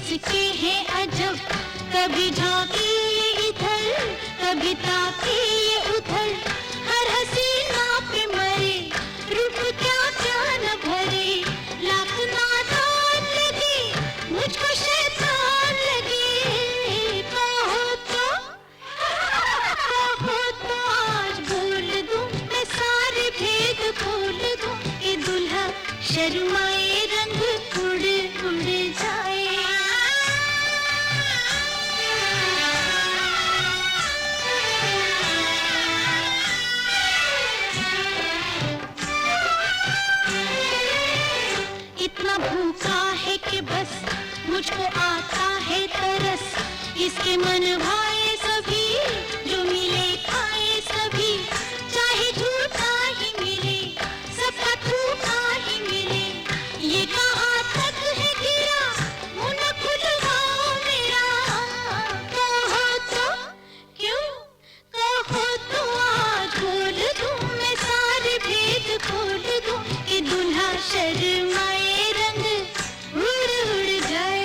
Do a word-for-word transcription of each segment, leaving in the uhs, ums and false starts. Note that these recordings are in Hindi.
किसके हैं अजब, कभी झांकी ये इधर, कभी ताकी ये उधर, हर हसीना पे मरे, रूप क्या क्या न भरे, लाख नादान लगे, मुझको शैतान लगे, कहो तो, कहो तो आज बोल दूं, मैं सारे भेद खोल दूं, ये दुल्हा शर्माए रंग उड़ उड़ जाए। इतना भूखा है कि बस मुझको आता है तरस, इसके मन भाए सभी, जो मिले खाए सभी, चाहे झूठा ही मिले, सबका झूठा ही मिले, ये कहाँ तक है गिरा, मुँह न खुलवाओ मेरा, कहो तो, क्यों कहो तो आज बोल दूं, मैं सारे भेद खोल दूं, कि दुल्हा शर्माए रंग उड़ उड़ जाए।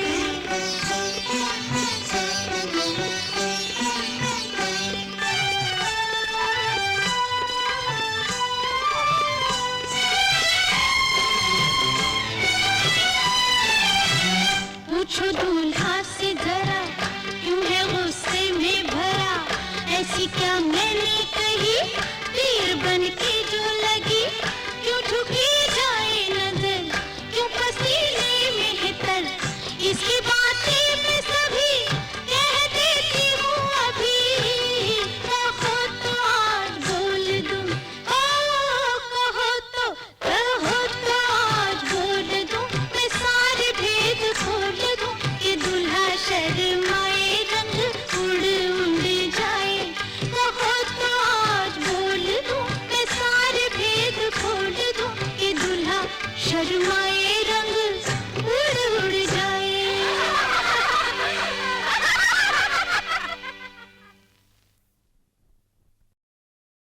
पूछो दूल्हा से जरा, क्यों है गुस्से में भरा, ऐसी क्या मैंने कही, तीर बन के